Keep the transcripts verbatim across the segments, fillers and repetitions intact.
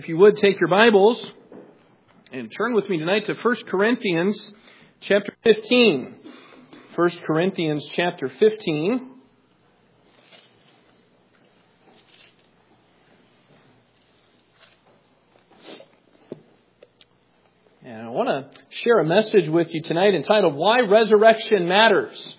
If you would, take your Bibles and turn with me tonight to First Corinthians chapter fifteen. First Corinthians chapter fifteen. And I want to share a message with you tonight entitled, Why Resurrection Matters.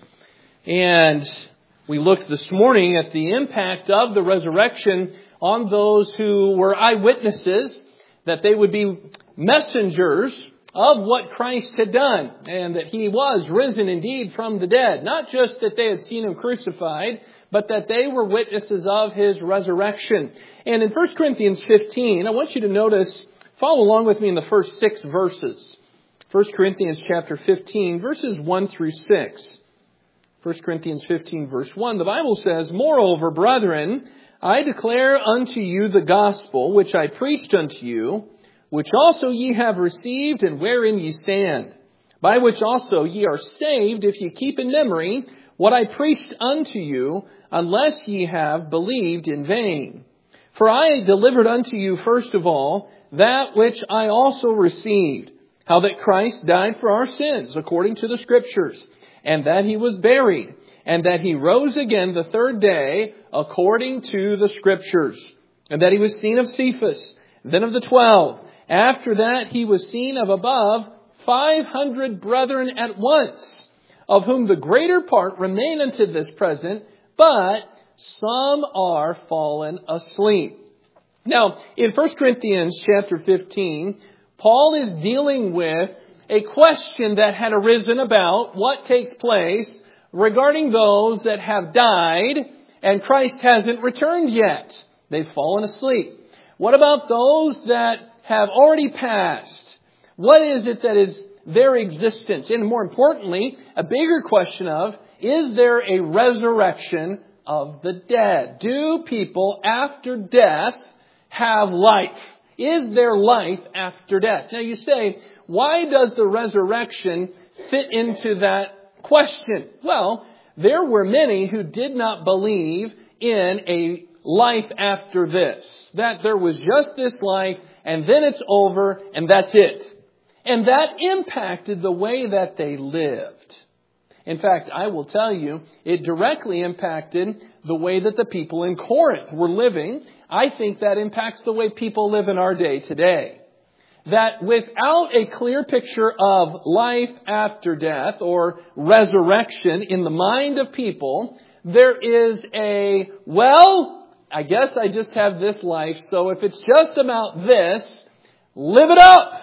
And we looked this morning at the impact of the resurrection on those who were eyewitnesses, that they would be messengers of what Christ had done, and that He was risen indeed from the dead. Not just that they had seen Him crucified, but that they were witnesses of His resurrection. And in First Corinthians fifteen, I want you to notice, follow along with me in the first six verses. First Corinthians chapter fifteen, verses one through six. First Corinthians fifteen, verse one, the Bible says, Moreover, brethren, I declare unto you the gospel which I preached unto you, which also ye have received, and wherein ye stand, by which also ye are saved, if ye keep in memory what I preached unto you, unless ye have believed in vain. For I delivered unto you first of all that which I also received, how that Christ died for our sins, according to the Scriptures, and that He was buried, and that He rose again the third day, according to the Scriptures, and that He was seen of Cephas, then of the twelve. After that He was seen of above five hundred brethren at once, of whom the greater part remain unto this present, but some are fallen asleep. Now, in First Corinthians chapter fifteen, Paul is dealing with a question that had arisen about what takes place regarding those that have died and Christ hasn't returned yet. They've fallen asleep. What about those that have already passed? What is it that is their existence? And more importantly, a bigger question of, is there a resurrection of the dead? Do people after death have life? Is there life after death? Now you say, why does the resurrection fit into that question? Well, there were many who did not believe in a life after this. That there was just this life and then it's over and that's it. And that impacted the way that they lived. In fact, I will tell you, it directly impacted the way that the people in Corinth were living. I think that impacts the way people live in our day today. That without a clear picture of life after death or resurrection in the mind of people, there is a, well, I guess I just have this life, so if it's just about this, live it up.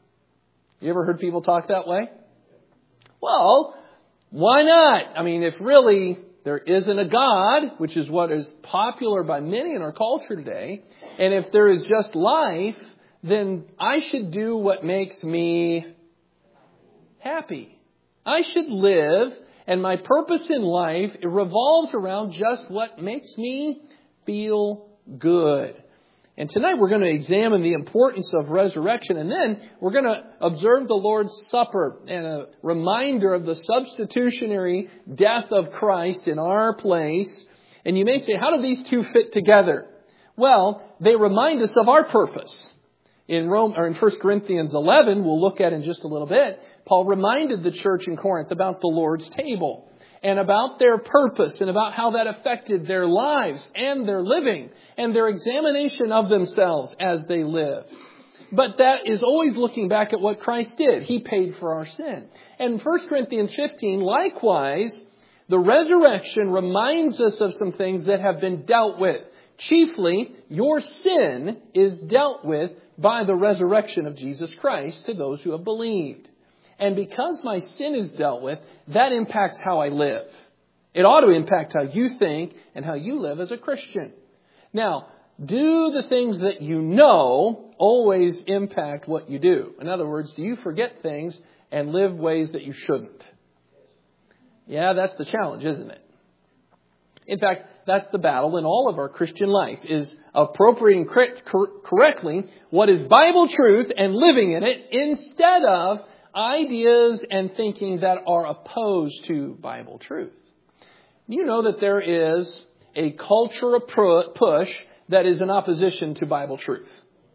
You ever heard people talk that way? Well, why not? I mean, if really there isn't a God, which is what is popular by many in our culture today, and if there is just life, then I should do what makes me happy. I should live, and my purpose in life, it revolves around just what makes me feel good. And tonight we're going to examine the importance of resurrection, and then we're going to observe the Lord's Supper and a reminder of the substitutionary death of Christ in our place. And you may say, how do these two fit together? Well, they remind us of our purpose. In Rome, or in First Corinthians eleven, we'll look at in just a little bit, Paul reminded the church in Corinth about the Lord's table and about their purpose and about how that affected their lives and their living and their examination of themselves as they live. But that is always looking back at what Christ did. He paid for our sin. And in First Corinthians fifteen, likewise, the resurrection reminds us of some things that have been dealt with. Chiefly, your sin is dealt with by the resurrection of Jesus Christ to those who have believed. And because my sin is dealt with, that impacts how I live. It ought to impact how you think and how you live as a Christian. Now, do the things that you know always impact what you do? In other words, do you forget things and live ways that you shouldn't? Yeah, that's the challenge, isn't it? In fact, that's the battle in all of our Christian life, is appropriating correctly what is Bible truth and living in it instead of ideas and thinking that are opposed to Bible truth. You know that there is a culture push that is in opposition to Bible truth.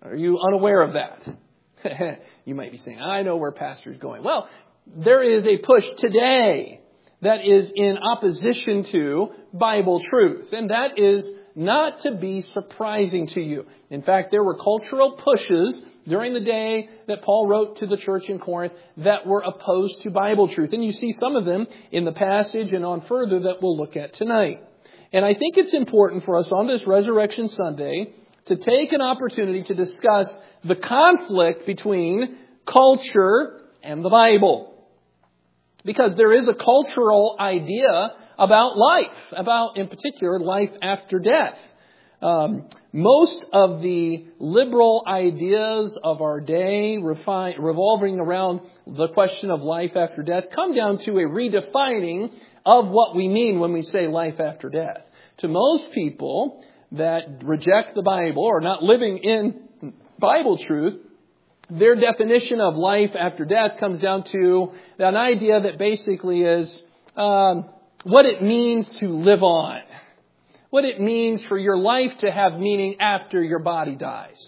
Are you unaware of that? You might be saying, I know where Pastor's going. Well, there is a push today that is in opposition to Bible truth. And that is not to be surprising to you. In fact, there were cultural pushes during the day that Paul wrote to the church in Corinth that were opposed to Bible truth. And you see some of them in the passage and on further that we'll look at tonight. And I think it's important for us on this Resurrection Sunday to take an opportunity to discuss the conflict between culture and the Bible. Because there is a cultural idea about life, about, in particular, life after death. Um, most of the liberal ideas of our day refi- revolving around the question of life after death come down to a redefining of what we mean when we say life after death. To most people that reject the Bible or not living in Bible truth, their definition of life after death comes down to an idea that basically is um, what it means to live on. What it means for your life to have meaning after your body dies.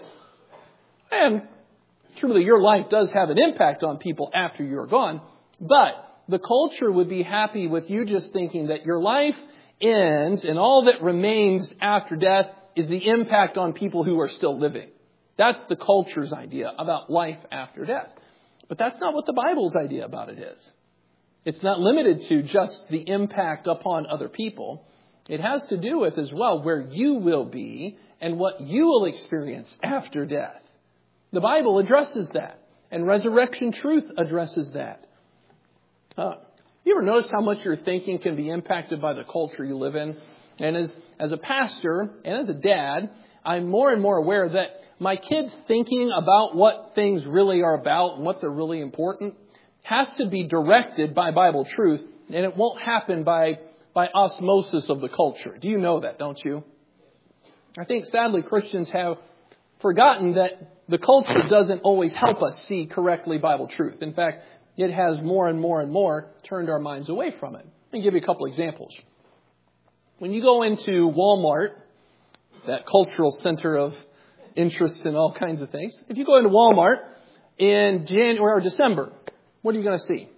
And truly, your life does have an impact on people after you're gone. But the culture would be happy with you just thinking that your life ends and all that remains after death is the impact on people who are still living. That's the culture's idea about life after death. But that's not what the Bible's idea about it is. It's not limited to just the impact upon other people. It has to do with as well where you will be and what you will experience after death. The Bible addresses that. And resurrection truth addresses that. Uh, you ever notice how much your thinking can be impacted by the culture you live in? And as, as a pastor and as a dad, I'm more and more aware that my kids thinking about what things really are about and what they're really important has to be directed by Bible truth, and it won't happen by, by osmosis of the culture. Do you know that, don't you? I think sadly Christians have forgotten that the culture doesn't always help us see correctly Bible truth. In fact, it has more and more and more turned our minds away from it. Let me give you a couple examples. When you go into Walmart, that cultural center of interest in all kinds of things. If you go into Walmart in January or December, what are you going to see?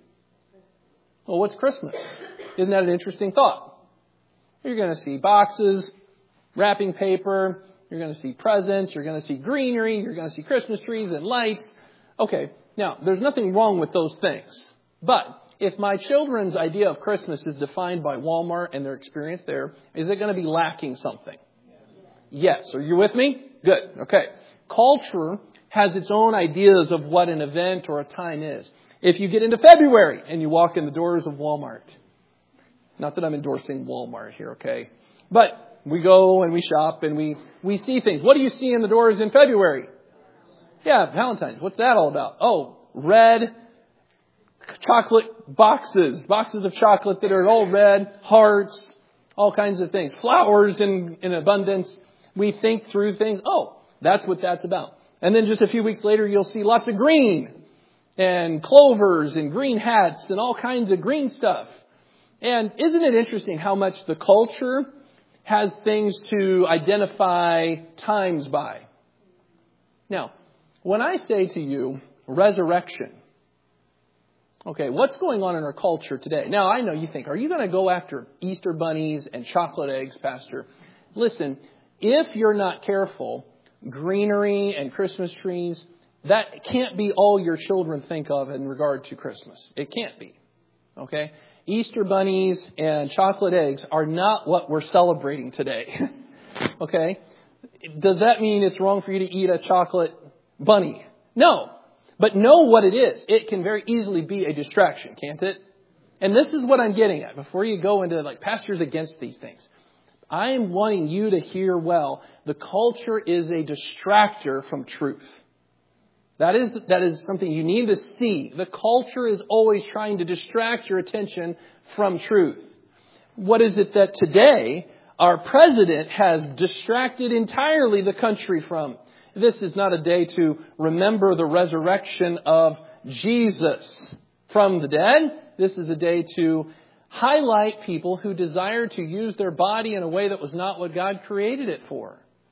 Well, what's Christmas? Isn't that an interesting thought? You're going to see boxes, wrapping paper. You're going to see presents. You're going to see greenery. You're going to see Christmas trees and lights. Okay, now, there's nothing wrong with those things. But if my children's idea of Christmas is defined by Walmart and their experience there, is it going to be lacking something? Yes. Are you with me? Good. Okay. Culture has its own ideas of what an event or a time is. If you get into February and you walk in the doors of Walmart, not that I'm endorsing Walmart here, okay? But we go and we shop and we, we see things. What do you see in the doors in February? Yeah, Valentine's. What's that all about? Oh, red chocolate boxes. Boxes of chocolate that are all red, hearts, all kinds of things. Flowers in, in abundance. We think through things. Oh, that's what that's about. And then just a few weeks later, you'll see lots of green and clovers and green hats and all kinds of green stuff. And isn't it interesting how much the culture has things to identify times by? Now, when I say to you, resurrection, okay, what's going on in our culture today? Now, I know you think, are you going to go after Easter bunnies and chocolate eggs, Pastor? Listen, if you're not careful, greenery and Christmas trees, that can't be all your children think of in regard to Christmas. It can't be. Okay? Easter bunnies and chocolate eggs are not what we're celebrating today. Okay? Does that mean it's wrong for you to eat a chocolate bunny? No. But know what it is. It can very easily be a distraction, can't it? And this is what I'm getting at before you go into like pastors against these things. I am wanting you to hear well. The culture is a distractor from truth. That is, that is something you need to see. The culture is always trying to distract your attention from truth. What is it that today our president has distracted entirely the country from? This is not a day to remember the resurrection of Jesus from the dead. This is a day to highlight people who desire to use their body in a way that was not what God created it for.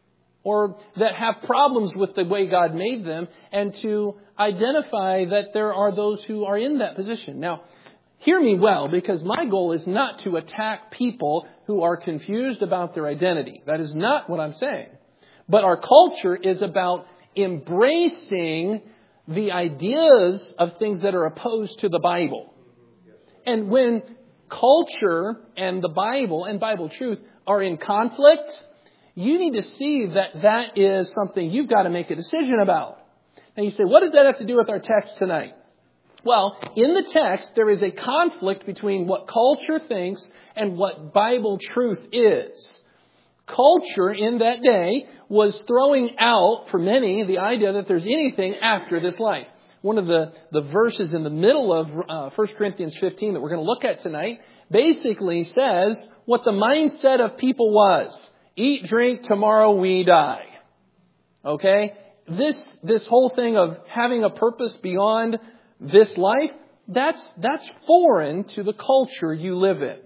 or that have problems with the way God made them, and to identify that there are those who are in that position. Now, hear me well, because my goal is not to attack people who are confused about their identity. That is not what I'm saying. But our culture is about embracing the ideas of things that are opposed to the Bible. And when culture and the Bible and Bible truth are in conflict, you need to see that that is something you've got to make a decision about. Now you say, what does that have to do with our text tonight? Well, in the text, there is a conflict between what culture thinks and what Bible truth is. Culture in that day was throwing out, for many, the idea that there's anything after this life. One of the, the verses in the middle of uh, First Corinthians fifteen that we're going to look at tonight basically says what the mindset of people was. Eat, drink, tomorrow we die. Okay? This, this whole thing of having a purpose beyond this life, that's, that's foreign to the culture you live in.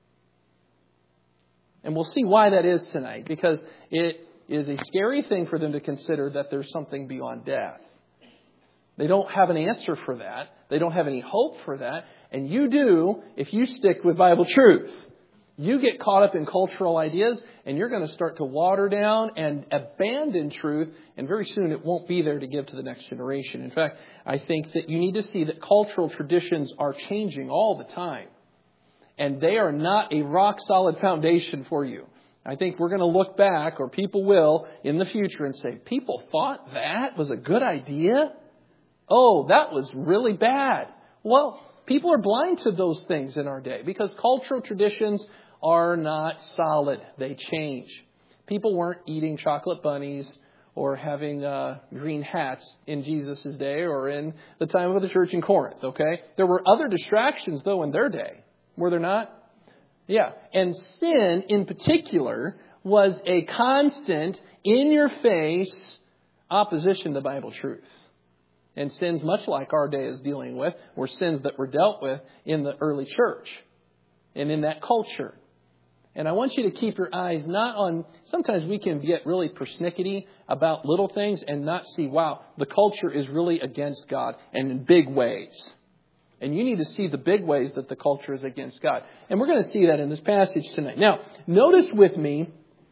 And we'll see why that is tonight, because it is a scary thing for them to consider that there's something beyond death. They don't have an answer for that. They don't have any hope for that. And you do if you stick with Bible truth. You get caught up in cultural ideas and you're going to start to water down and abandon truth. And very soon it won't be there to give to the next generation. In fact, I think that you need to see that cultural traditions are changing all the time. And they are not a rock solid foundation for you. I think we're going to look back, or people will, in the future and say, people thought that was a good idea? Oh, that was really bad. Well, people are blind to those things in our day because cultural traditions are not solid. They change. People weren't eating chocolate bunnies or having uh, green hats in Jesus' day or in the time of the church in Corinth, okay? There were other distractions, though, in their day. Were there not? Yeah. And sin, in particular, was a constant, in-your-face opposition to Bible truth. And sins, much like our day is dealing with, were sins that were dealt with in the early church and in that culture. And I want you to keep your eyes not on... Sometimes we can get really persnickety about little things and not see, wow, the culture is really against God and in big ways. And you need to see the big ways that the culture is against God. And we're going to see that in this passage tonight. Now, notice with me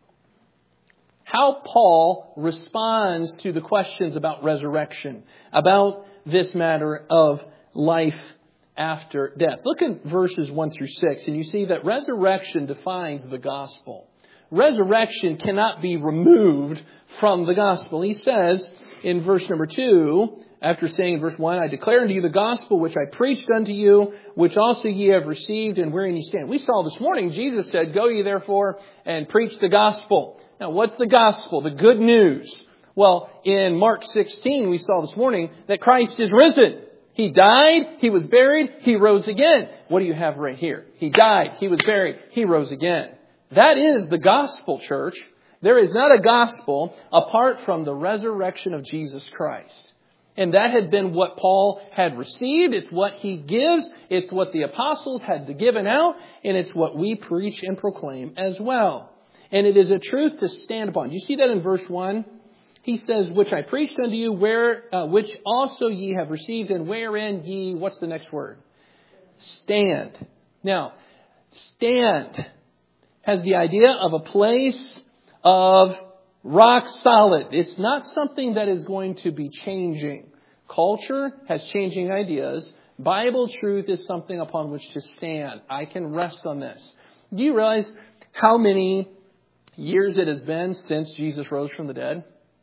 how Paul responds to the questions about resurrection, about this matter of life after death. Look at verses one through six, and you see that resurrection defines the gospel. Resurrection cannot be removed from the gospel. He says in verse number two, after saying in verse one, I declare unto you the gospel which I preached unto you, which also ye have received, and wherein ye stand. We saw this morning, Jesus said, go ye therefore and preach the gospel. Now, what's the gospel? The good news. Well, in Mark sixteen, we saw this morning that Christ is risen. He died, He was buried, He rose again. What do you have right here? He died, He was buried, He rose again. That is the gospel, church. There is not a gospel apart from the resurrection of Jesus Christ. And that had been what Paul had received. It's what he gives. It's what the apostles had given out. And it's what we preach and proclaim as well. And it is a truth to stand upon. You see that in verse one? He says, which I preached unto you, where, uh, which also ye have received, and wherein ye, what's the next word? Stand. Now, stand has the idea of a place of rock solid. It's not something that is going to be changing. Culture has changing ideas. Bible truth is something upon which to stand. I can rest on this. Do you realize how many years it has been since Jesus rose from the dead?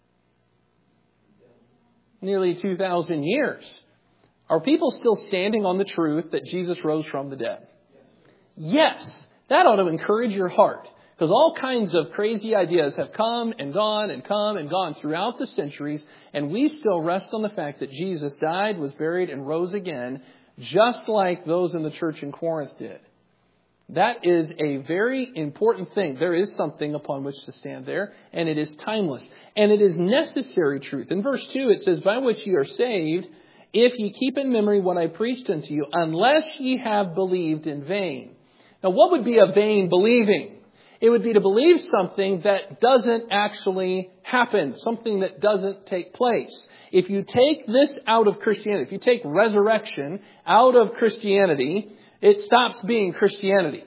Nearly two thousand years. Are people still standing on the truth that Jesus rose from the dead? Yes. That ought to encourage your heart. Because all kinds of crazy ideas have come and gone and come and gone throughout the centuries. And we still rest on the fact that Jesus died, was buried, and rose again, just like those in the church in Corinth did. That is a very important thing. There is something upon which to stand there, and it is timeless. And it is necessary truth. In verse two, it says, by which ye are saved, if ye keep in memory what I preached unto you, unless ye have believed in vain. Now, what would be a vain believing? It would be to believe something that doesn't actually happen, something that doesn't take place. If you take this out of Christianity, if you take resurrection out of Christianity, it stops being Christianity.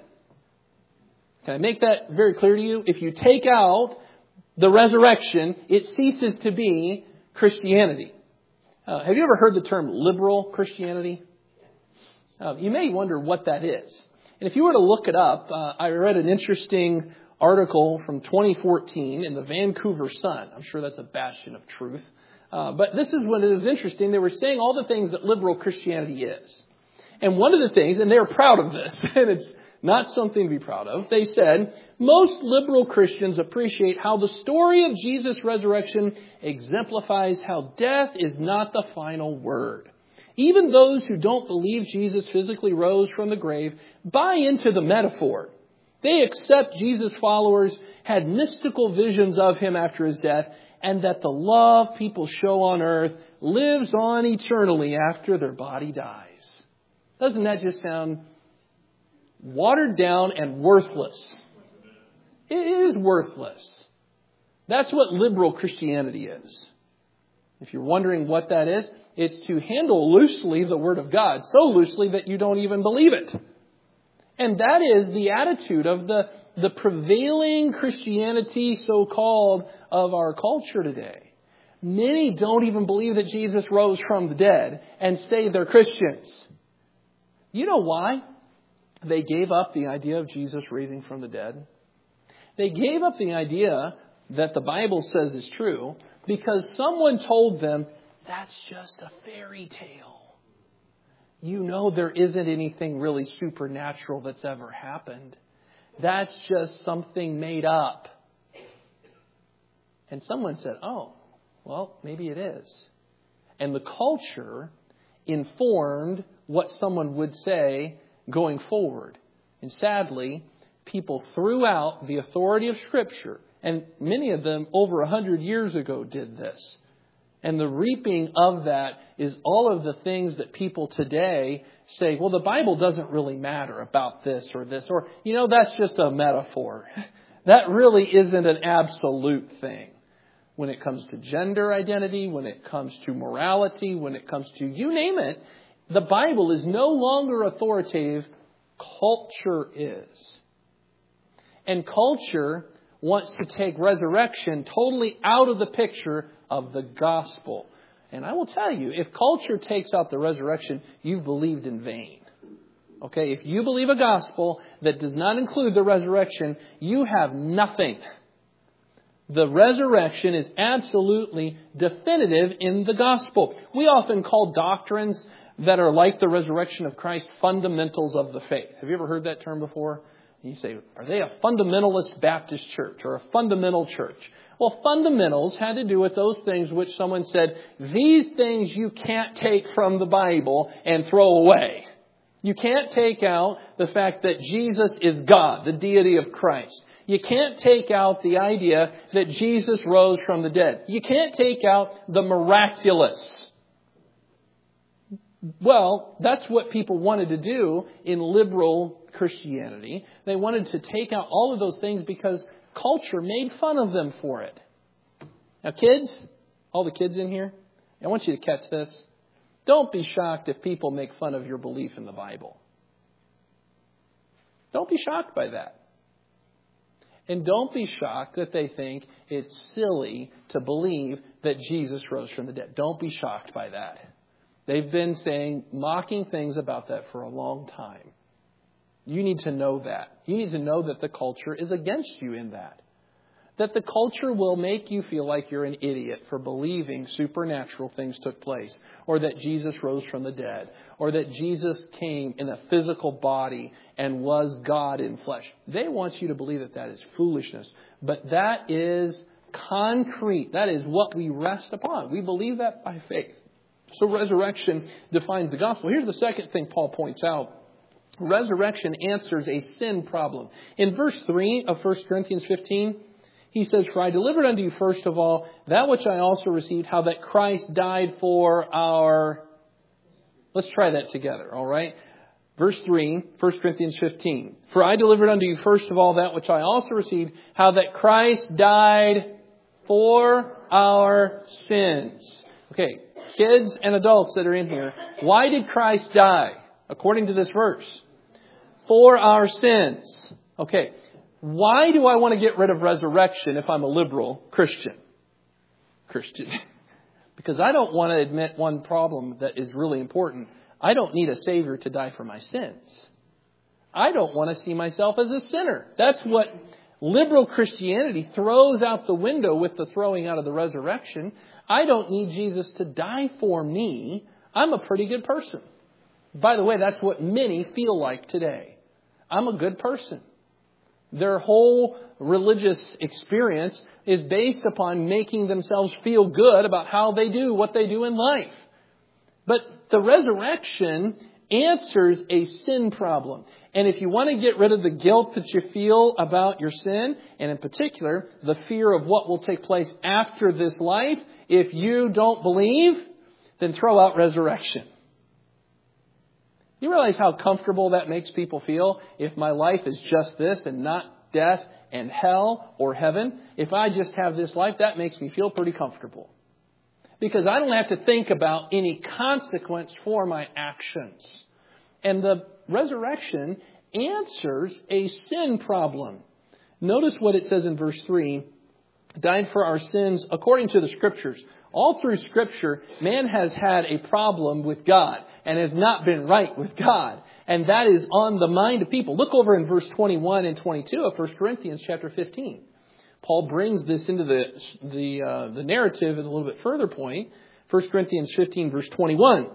Can I make that very clear to you? If you take out the resurrection, it ceases to be Christianity. Uh, have you ever heard the term liberal Christianity? Uh, you may wonder what that is. And if you were to look it up, uh, I read an interesting article from twenty fourteen in the Vancouver Sun. I'm sure that's a bastion of truth. Uh, but this is what is interesting. They were saying all the things that liberal Christianity is. And one of the things, and they're proud of this, and it's not something to be proud of, they said, most liberal Christians appreciate how the story of Jesus' resurrection exemplifies how death is not the final word. Even those who don't believe Jesus physically rose from the grave buy into the metaphor. They accept Jesus' followers had mystical visions of him after his death, and that the love people show on earth lives on eternally after their body dies. Doesn't that just sound watered down and worthless? It is worthless. That's what liberal Christianity is. If you're wondering what that is, it's to handle loosely the Word of God, so loosely that you don't even believe it. And that is the attitude of the, the prevailing Christianity, so-called, of our culture today. Many don't even believe that Jesus rose from the dead and say they're Christians. You know why they gave up the idea of Jesus raising from the dead? They gave up the idea that the Bible says is true because someone told them, that's just a fairy tale. You know there isn't anything really supernatural that's ever happened. That's just something made up. And someone said, oh, well, maybe it is. And the culture informed what someone would say going forward. And sadly, people threw out the authority of Scripture. And many of them over a hundred years ago did this. And the reaping of that is all of the things that people today say, well, the Bible doesn't really matter about this or this. Or, you know, that's just a metaphor. That really isn't an absolute thing. When it comes to gender identity, when it comes to morality, when it comes to you name it, the Bible is no longer authoritative. Culture is. And culture wants to take resurrection totally out of the picture of the gospel. And I will tell you, if culture takes out the resurrection, you've believed in vain. Okay, if you believe a gospel that does not include the resurrection, you have nothing. The resurrection is absolutely definitive in the gospel. We often call doctrines that are like the resurrection of Christ fundamentals of the faith. Have you ever heard that term before? You say, are they a fundamentalist Baptist church or a fundamental church? Well, fundamentals had to do with those things which someone said, these things you can't take from the Bible and throw away. You can't take out the fact that Jesus is God, the deity of Christ. You can't take out the idea that Jesus rose from the dead. You can't take out the miraculous. Well, that's what people wanted to do in liberal Christianity. They wanted to take out all of those things because culture made fun of them for it. Now, kids, all the kids in here, I want you to catch this. Don't be shocked if people make fun of your belief in the Bible. Don't be shocked by that. And don't be shocked that they think it's silly to believe that Jesus rose from the dead. Don't be shocked by that. They've been saying mocking things about that for a long time. You need to know that. You need to know that the culture is against you in that. That the culture will make you feel like you're an idiot for believing supernatural things took place. Or that Jesus rose from the dead. Or that Jesus came in a physical body and was God in flesh. They want you to believe that that is foolishness. But that is concrete. That is what we rest upon. We believe that by faith. So resurrection defines the gospel. Here's the second thing Paul points out. Resurrection answers a sin problem. In verse three of First Corinthians fifteen, he says, for I delivered unto you first of all that which I also received, how that Christ died for our... Let's try that together, all right? Verse three, First Corinthians fifteen. For I delivered unto you first of all that which I also received, how that Christ died for our sins. Okay, kids and adults that are in here, why did Christ die? According to this verse. For our sins. Okay, why do I want to get rid of resurrection if I'm a liberal Christian? Christian. Because I don't want to admit one problem that is really important. I don't need a Savior to die for my sins. I don't want to see myself as a sinner. That's what liberal Christianity throws out the window with the throwing out of the resurrection. I don't need Jesus to die for me. I'm a pretty good person. By the way, that's what many feel like today. I'm a good person. Their whole religious experience is based upon making themselves feel good about how they do what they do in life. But the resurrection answers a sin problem. And if you want to get rid of the guilt that you feel about your sin, and in particular, the fear of what will take place after this life, if you don't believe, then throw out resurrection. You realize how comfortable that makes people feel if my life is just this and not death and hell or heaven? If I just have this life, that makes me feel pretty comfortable. Because I don't have to think about any consequence for my actions. And the resurrection answers a sin problem. Notice what it says in verse three. Died for our sins according to the Scriptures. All through Scripture, man has had a problem with God and has not been right with God. And that is on the mind of people. Look over in verse twenty-one and twenty-two of First Corinthians chapter fifteen. Paul brings this into the the, uh, the narrative at a little bit further point. First Corinthians fifteen, verse twenty-one.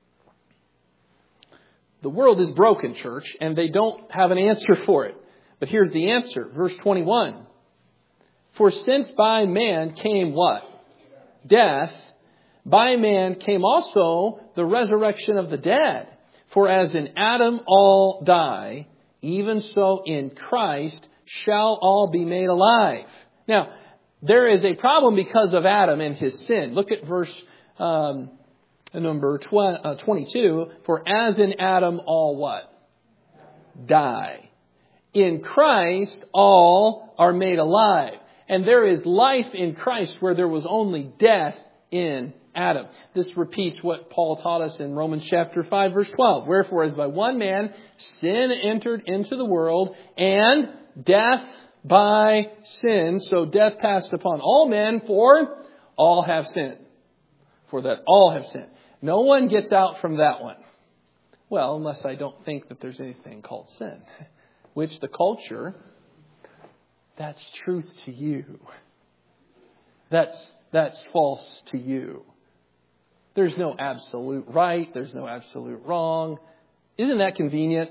The world is broken, church, and they don't have an answer for it. But here's the answer. Verse twenty-one. For since by man came what? Death. By man came also the resurrection of the dead. For as in Adam all die, even so in Christ shall all be made alive. Now, there is a problem because of Adam and his sin. Look at verse um, number twenty-two. For as in Adam all what? Die. In Christ all are made alive. And there is life in Christ where there was only death in Adam. This repeats what Paul taught us in Romans chapter five, verse twelve. Wherefore, as by one man sin entered into the world, and death by sin, so death passed upon all men, for all have sinned. For that all have sinned. No one gets out from that one. Well, unless I don't think that there's anything called sin. Which the culture, that's truth to you. That's, that's false to you. There's no absolute right. There's no absolute wrong. Isn't that convenient?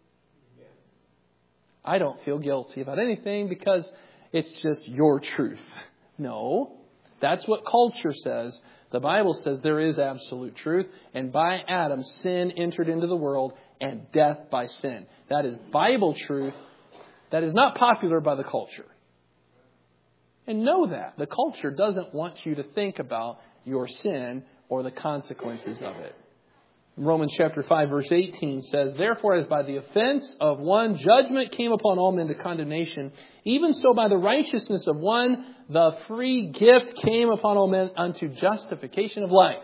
I don't feel guilty about anything because it's just your truth. No, that's what culture says. The Bible says there is absolute truth. And by Adam, sin entered into the world and death by sin. That is Bible truth. That is not popular by the culture. And know that. The culture doesn't want you to think about your sin or the consequences of it. Romans chapter five, verse eighteen says, therefore, as by the offense of one, judgment came upon all men to condemnation, even so by the righteousness of one, the free gift came upon all men unto justification of life.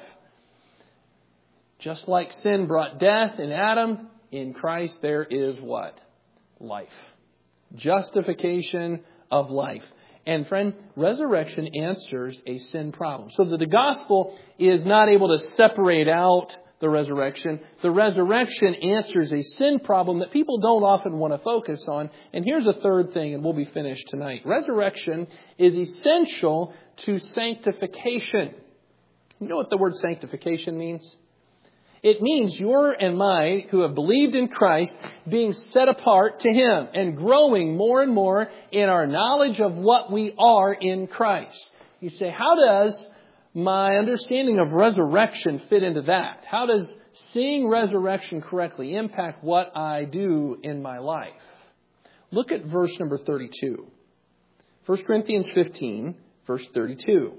Just like sin brought death in Adam, in Christ there is what? Life. Justification of life. And friend, resurrection answers a sin problem. So that the gospel is not able to separate out the resurrection. The resurrection answers a sin problem that people don't often want to focus on. And here's a third thing, and we'll be finished tonight. Resurrection is essential to sanctification. You know what the word sanctification means? It means your and my, who have believed in Christ, being set apart to Him and growing more and more in our knowledge of what we are in Christ. You say, how does my understanding of resurrection fit into that? How does seeing resurrection correctly impact what I do in my life? Look at verse number thirty-two. First Corinthians fifteen, verse thirty-two.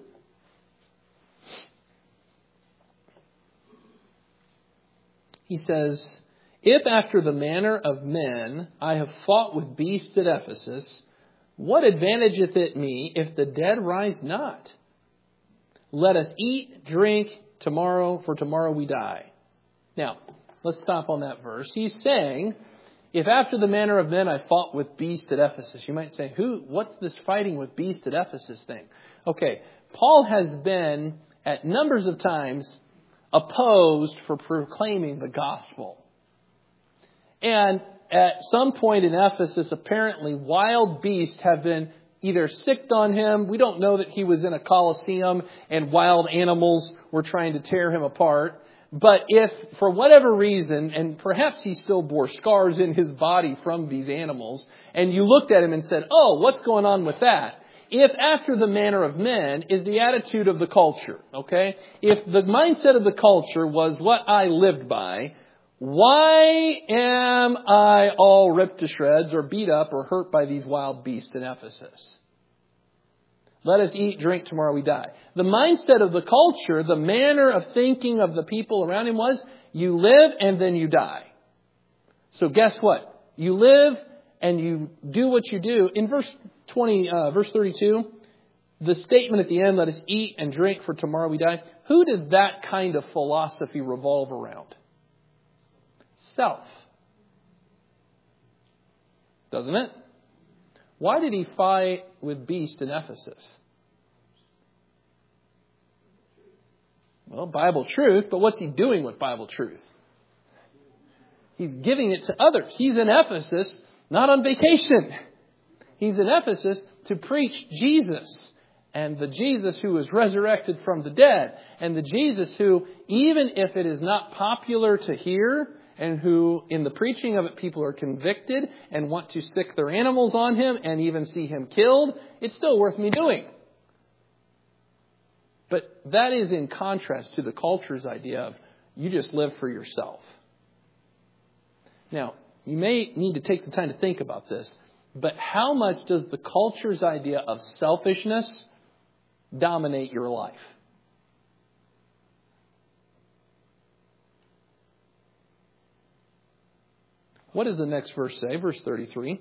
He says, If after the manner of men I have fought with beasts at Ephesus, what advantageth it me if the dead rise not? Let us eat, drink tomorrow, for tomorrow we die. Now, let's stop on that verse. He's saying, if after the manner of men I fought with beasts at Ephesus. You might say, who? What's this fighting with beasts at Ephesus thing? Okay, Paul has been at numbers of times opposed for proclaiming the gospel. And at some point in Ephesus, apparently wild beasts have been either sicked on him. We don't know that he was in a coliseum and wild animals were trying to tear him apart. But if, for whatever reason, and perhaps he still bore scars in his body from these animals, and you looked at him and said, oh, what's going on with that? If after the manner of men is the attitude of the culture, okay? If the mindset of the culture was what I lived by, why am I all ripped to shreds or beat up or hurt by these wild beasts in Ephesus? Let us eat, drink, tomorrow we die. The mindset of the culture, the manner of thinking of the people around him was, you live and then you die. So guess what? You live and you do what you do. In verse twenty, uh, verse thirty-two, the statement at the end, let us eat and drink for tomorrow we die. Who does that kind of philosophy revolve around? Self. Doesn't it? Why did he fight with beasts in Ephesus? Well, Bible truth, but what's he doing with Bible truth? He's giving it to others. He's in Ephesus, not on vacation. He's in Ephesus to preach Jesus, and the Jesus who was resurrected from the dead, and the Jesus who, even if it is not popular to hear, and who, in the preaching of it, people are convicted and want to sick their animals on him and even see him killed, it's still worth me doing. But that is in contrast to the culture's idea of you just live for yourself. Now, you may need to take some time to think about this, but how much does the culture's idea of selfishness dominate your life? What does the next verse say? Verse thirty-three.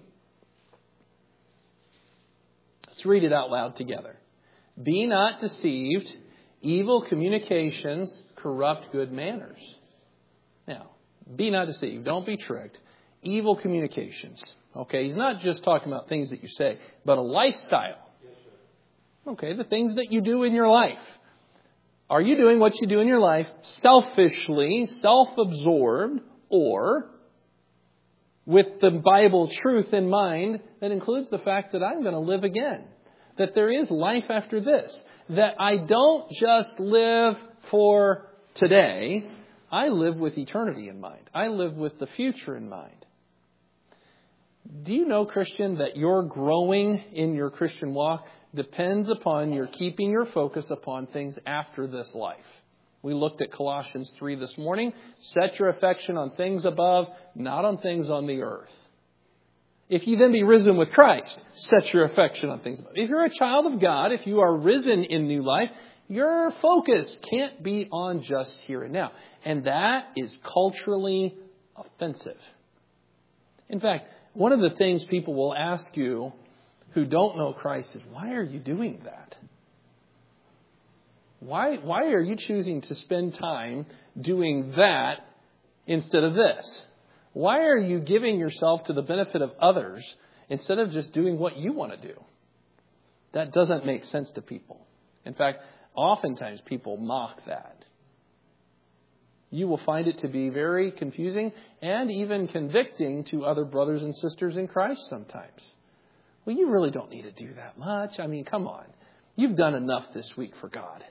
Let's read it out loud together. Be not deceived. Evil communications corrupt good manners. Now, be not deceived. Don't be tricked. Evil communications. Okay, he's not just talking about things that you say, but a lifestyle. Okay, the things that you do in your life. Are you doing what you do in your life selfishly, self-absorbed, or with the Bible truth in mind that includes the fact that I'm going to live again, that there is life after this, that I don't just live for today, I live with eternity in mind. I live with the future in mind. Do you know, Christian, that your growing in your Christian walk depends upon your keeping your focus upon things after this life? We looked at Colossians three this morning. Set your affection on things above, not on things on the earth. If you then be risen with Christ, set your affection on things above. If you're a child of God, if you are risen in new life, your focus can't be on just here and now. And that is culturally offensive. In fact, one of the things people will ask you who don't know Christ is, why are you doing that? Why, why are you choosing to spend time doing that instead of this? Why are you giving yourself to the benefit of others instead of just doing what you want to do? That doesn't make sense to people. In fact, oftentimes people mock that. You will find it to be very confusing and even convicting to other brothers and sisters in Christ sometimes. Well, you really don't need to do that much. I mean, come on. You've done enough this week for God.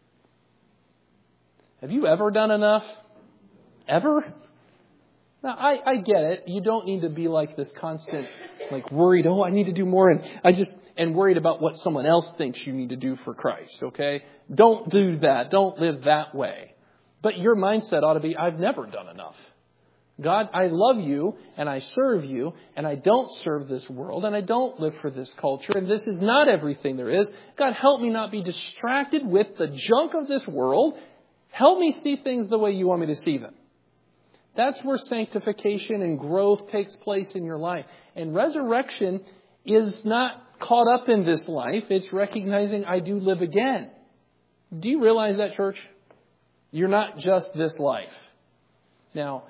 Have you ever done enough? Ever? Now, I, I get it. You don't need to be like this constant, like worried, oh, I need to do more. And I just, and worried about what someone else thinks you need to do for Christ. Okay? Don't do that. Don't live that way. But your mindset ought to be, I've never done enough. God, I love you and I serve you and I don't serve this world and I don't live for this culture and this is not everything there is. God, help me not be distracted with the junk of this world. Help me see things the way you want me to see them. That's where sanctification and growth takes place in your life. And resurrection is not caught up in this life. It's recognizing I do live again. Do you realize that, church? You're not just this life. Now,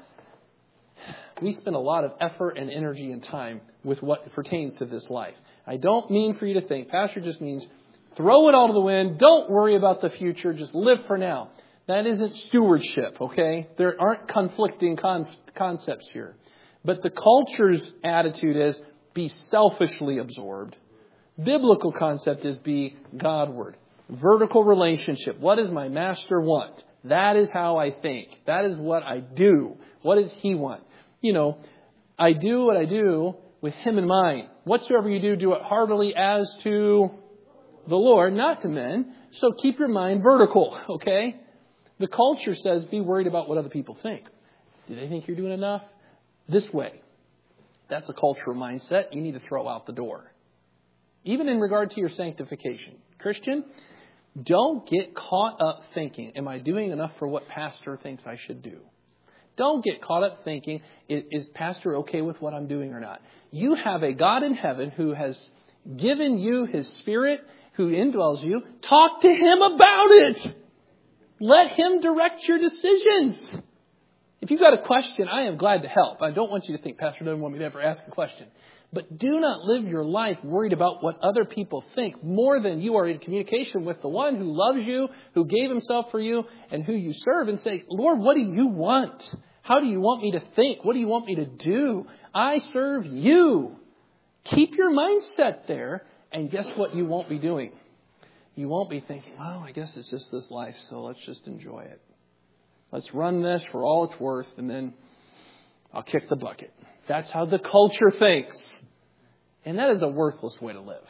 we spend a lot of effort and energy and time with what pertains to this life. I don't mean for you to think, Pastor just means throw it all to the wind. Don't worry about the future. Just live for now. That isn't stewardship, okay? There aren't conflicting con- concepts here. But the culture's attitude is be selfishly absorbed. Biblical concept is be Godward. Vertical relationship. What does my master want? That is how I think. That is what I do. What does he want? You know, I do what I do with him in mind. Whatsoever you do, do it heartily as to the Lord, not to men. So keep your mind vertical, okay? The culture says be worried about what other people think. Do they think you're doing enough? This way. That's a cultural mindset you need to throw out the door. Even in regard to your sanctification. Christian, don't get caught up thinking, am I doing enough for what pastor thinks I should do? Don't get caught up thinking, is pastor okay with what I'm doing or not? You have a God in heaven who has given you his Spirit, who indwells you. Talk to him about it. Let him direct your decisions. If you've got a question, I am glad to help. I don't want you to think Pastor doesn't want me to ever ask a question. But do not live your life worried about what other people think more than you are in communication with the one who loves you, who gave himself for you, and who you serve, and say, Lord, what do you want? How do you want me to think? What do you want me to do? I serve you. Keep your mindset there, and guess what you won't be doing? You won't be thinking, well, I guess it's just this life, so let's just enjoy it. Let's run this for all it's worth, and then I'll kick the bucket. That's how the culture thinks. And that is a worthless way to live.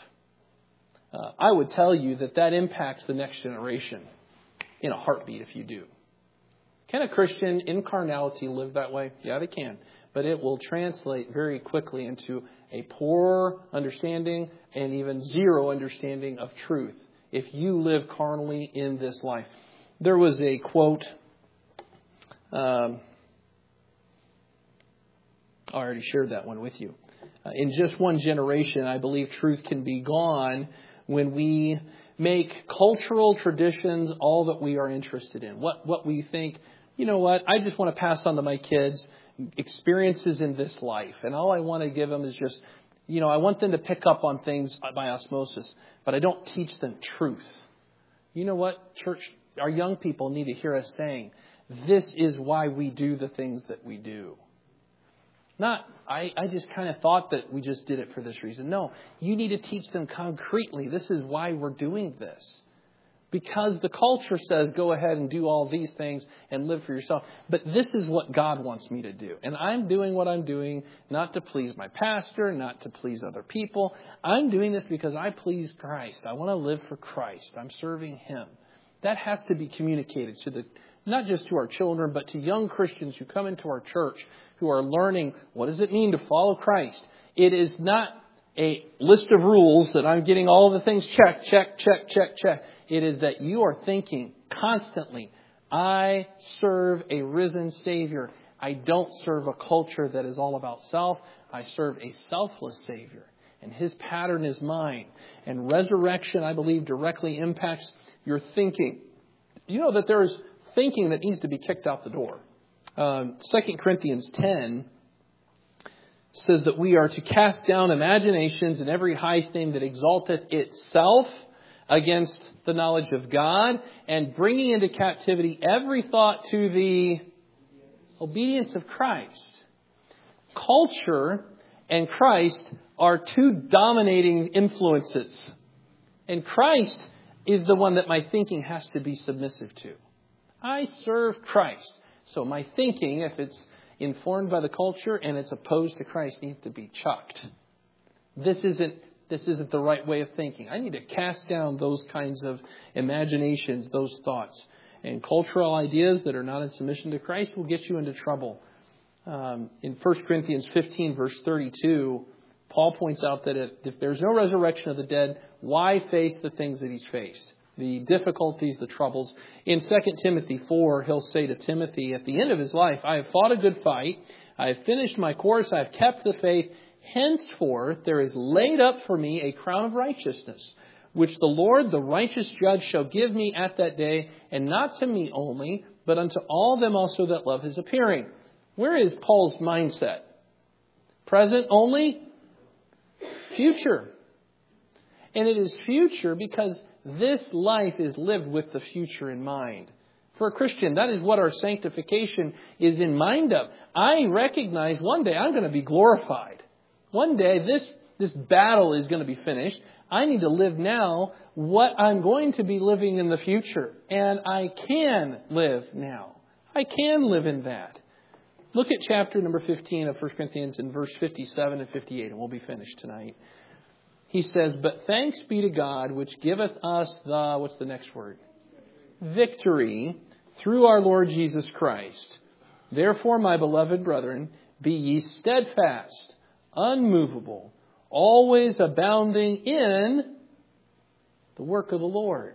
Uh, I would tell you that that impacts the next generation in a heartbeat if you do. Can a Christian in carnality live that way? Yeah, they can. But it will translate very quickly into a poor understanding and even zero understanding of truth if you live carnally in this life. There was a quote. Um, I already shared that one with you. Uh, in just one generation, I believe truth can be gone when we make cultural traditions all that we are interested in. What what we think, you know what, I just want to pass on to my kids experiences in this life. And all I want to give them is just, you know, I want them to pick up on things by osmosis. But I don't teach them truth. You know what, church, our young people need to hear us saying, this is why we do the things that we do. Not, I, I just kind of thought that we just did it for this reason. No, you need to teach them concretely. This is why we're doing this. Because the culture says, go ahead and do all these things and live for yourself. But this is what God wants me to do. And I'm doing what I'm doing not to please my pastor, not to please other people. I'm doing this because I please Christ. I want to live for Christ. I'm serving him. That has to be communicated to the, not just to our children, but to young Christians who come into our church who are learning what does it mean to follow Christ. It is not a list of rules that I'm getting all the things check, check, check, check, check. It is that you are thinking constantly, I serve a risen Savior. I don't serve a culture that is all about self. I serve a selfless Savior. And his pattern is mine. And resurrection, I believe, directly impacts your thinking. You know that there is thinking that needs to be kicked out the door. Um, Second Corinthians ten says that we are to cast down imaginations and every high thing that exalteth itself against the knowledge of God, and bringing into captivity every thought to the obedience of Christ. Culture and Christ are two dominating influences. And Christ is the one that my thinking has to be submissive to. I serve Christ. So my thinking, if it's informed by the culture and it's opposed to Christ, needs to be chucked. This isn't This isn't the right way of thinking. I need to cast down those kinds of imaginations, those thoughts. And cultural ideas that are not in submission to Christ will get you into trouble. Um, in First Corinthians fifteen, verse thirty-two, Paul points out that if there's no resurrection of the dead, why face the things that he's faced? the difficulties, the troubles. In Second Timothy four, he'll say to Timothy at the end of his life, I have fought a good fight. I have finished my course. I have kept the faith. Henceforth, there is laid up for me a crown of righteousness, which the Lord, the righteous judge, shall give me at that day, and not to me only, but unto all them also that love his appearing. Where is Paul's mindset? Present only? Future. And it is future because this life is lived with the future in mind. For a Christian, that is what our sanctification is in mind of. I recognize one day I'm going to be glorified. One day this, this battle is going to be finished. I need to live now what I'm going to be living in the future. And I can live now. I can live in that. Look at chapter number fifteen of First Corinthians in verse fifty-seven and fifty-eight, and we'll be finished tonight. He says, but thanks be to God, which giveth us the, what's the next word? Victory through our Lord Jesus Christ. Therefore, my beloved brethren, be ye steadfast, unmovable, always abounding in the work of the Lord.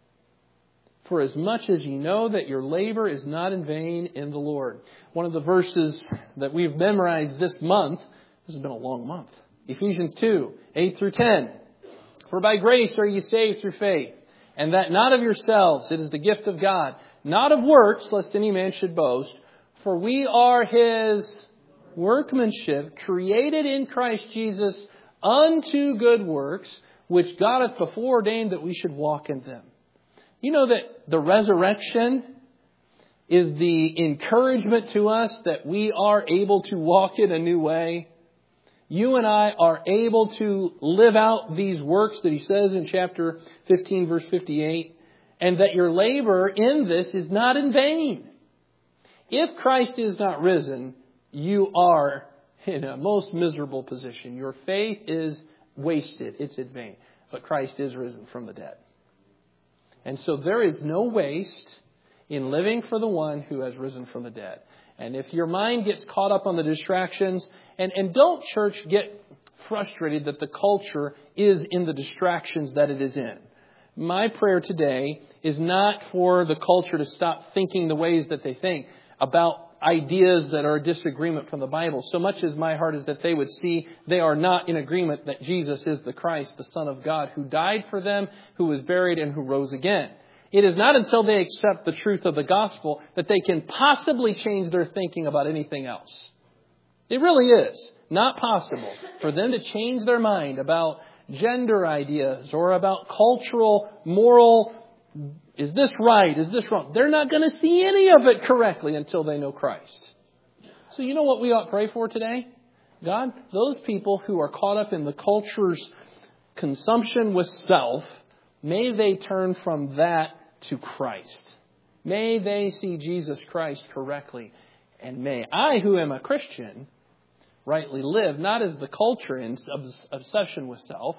For as much as ye know that your labor is not in vain in the Lord. One of the verses that we've memorized this month, this has been a long month, Ephesians two, eight through ten. For by grace are ye saved through faith, and that not of yourselves, it is the gift of God, not of works, lest any man should boast. For we are his workmanship, created in Christ Jesus unto good works, which God hath before ordained that we should walk in them. You know that the resurrection is the encouragement to us that we are able to walk in a new way. You and I are able to live out these works that he says in chapter fifteen, verse fifty-eight, and that your labor in this is not in vain. If Christ is not risen, you are in a most miserable position. Your faith is wasted. It's in vain. But Christ is risen from the dead. And so there is no waste in living for the one who has risen from the dead. And if your mind gets caught up on the distractions, and, and don't, church, get frustrated that the culture is in the distractions that it is in. My prayer today is not for the culture to stop thinking the ways that they think about ideas that are a disagreement from the Bible, so much as my heart is that they would see they are not in agreement that Jesus is the Christ, the Son of God, who died for them, who was buried, and who rose again. It is not until they accept the truth of the gospel that they can possibly change their thinking about anything else. It really is not possible for them to change their mind about gender ideas or about cultural, moral, is this right? Is this wrong? They're not going to see any of it correctly until they know Christ. So you know what we ought to pray for today? God, those people who are caught up in the culture's consumption with self, may they turn from that to Christ. May they see Jesus Christ correctly. And may I, who am a Christian, rightly live, not as the culture in obsession with self,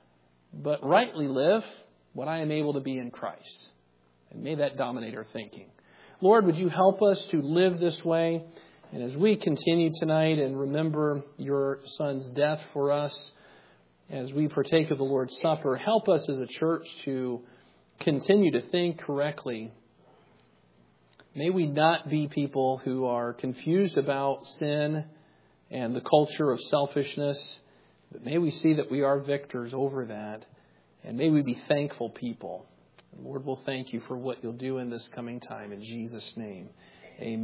but rightly live what I am able to be in Christ. And may that dominate our thinking. Lord, would you help us to live this way? And as we continue tonight and remember your Son's death for us, as we partake of the Lord's Supper, help us as a church to continue to think correctly. May we not be people who are confused about sin and the culture of selfishness, but may we see that we are victors over that. And may we be thankful people. And Lord, we'll thank you for what you'll do in this coming time. In Jesus' name.